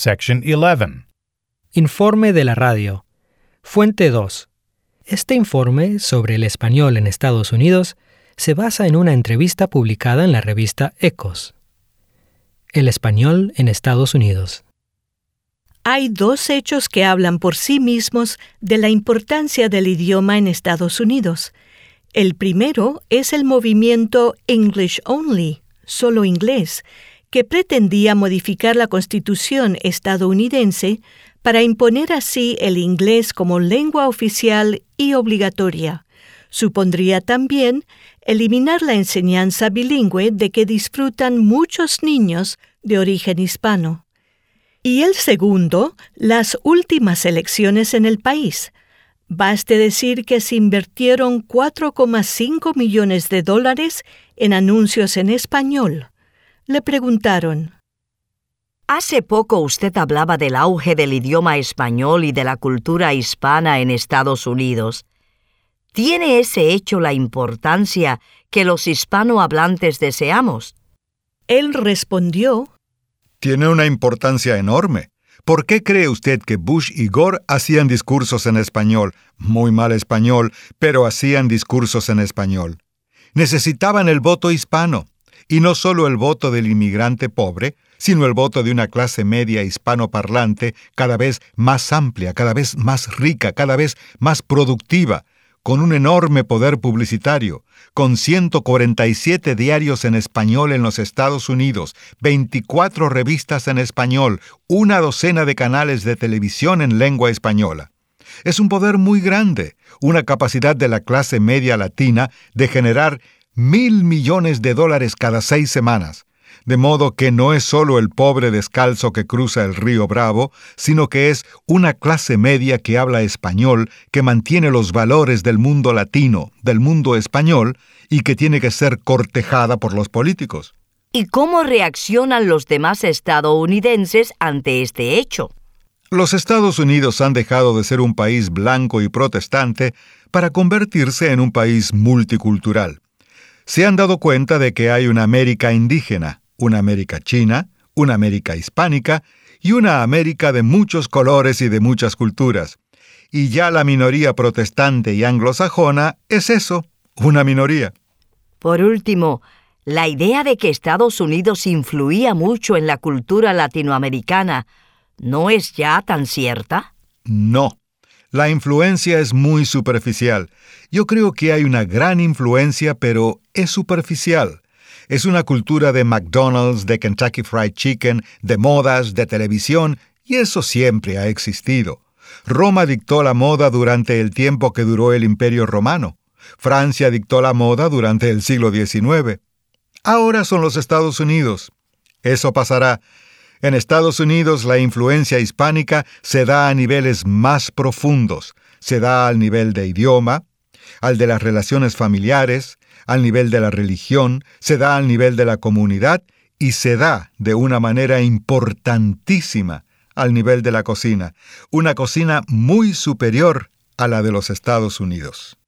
Section 11. Informe de la radio. Fuente 2. Este informe sobre el español en Estados Unidos se basa en una entrevista publicada en la revista Ecos. El español en Estados Unidos. Hay dos hechos que hablan por sí mismos de la importancia del idioma en Estados Unidos. El primero es el movimiento English Only, solo inglés, que pretendía modificar la Constitución estadounidense para imponer así el inglés como lengua oficial y obligatoria. Supondría también eliminar la enseñanza bilingüe de que disfrutan muchos niños de origen hispano. Y el segundo, las últimas elecciones en el país. Baste decir que se invirtieron $4,5 millones en anuncios en español. Le preguntaron: Hace poco usted hablaba del auge del idioma español y de la cultura hispana en Estados Unidos. ¿Tiene ese hecho la importancia que los hispanohablantes deseamos? Él respondió: Tiene una importancia enorme. ¿Por qué cree usted que Bush y Gore hacían discursos en español? Muy mal español, pero hacían discursos en español. Necesitaban el voto hispano, y no solo el voto del inmigrante pobre, sino el voto de una clase media hispanoparlante cada vez más amplia, cada vez más rica, cada vez más productiva, con un enorme poder publicitario, con 147 diarios en español en los Estados Unidos, 24 revistas en español, una docena de canales de televisión en lengua española. Es un poder muy grande, una capacidad de la clase media latina de generar $1,000 millones cada 6 semanas. De modo que no es solo el pobre descalzo que cruza el río Bravo, sino que es una clase media que habla español, que mantiene los valores del mundo latino, del mundo español, y que tiene que ser cortejada por los políticos. ¿Y cómo reaccionan los demás estadounidenses ante este hecho? Los Estados Unidos han dejado de ser un país blanco y protestante para convertirse en un país multicultural. Se han dado cuenta de que hay una América indígena, una América china, una América hispánica y una América de muchos colores y de muchas culturas. Y ya la minoría protestante y anglosajona es eso, una minoría. Por último, la idea de que Estados Unidos influía mucho en la cultura latinoamericana, ¿no es ya tan cierta? No. La influencia es muy superficial. Yo creo que hay una gran influencia, pero es superficial. Es una cultura de McDonald's, de Kentucky Fried Chicken, de modas, de televisión, y eso siempre ha existido. Roma dictó la moda durante el tiempo que duró el Imperio Romano. Francia dictó la moda durante el siglo XIX. Ahora son los Estados Unidos. Eso pasará. En Estados Unidos la influencia hispánica se da a niveles más profundos. Se da al nivel de idioma, al de las relaciones familiares, al nivel de la religión, se da al nivel de la comunidad y se da de una manera importantísima al nivel de la cocina. Una cocina muy superior a la de los Estados Unidos.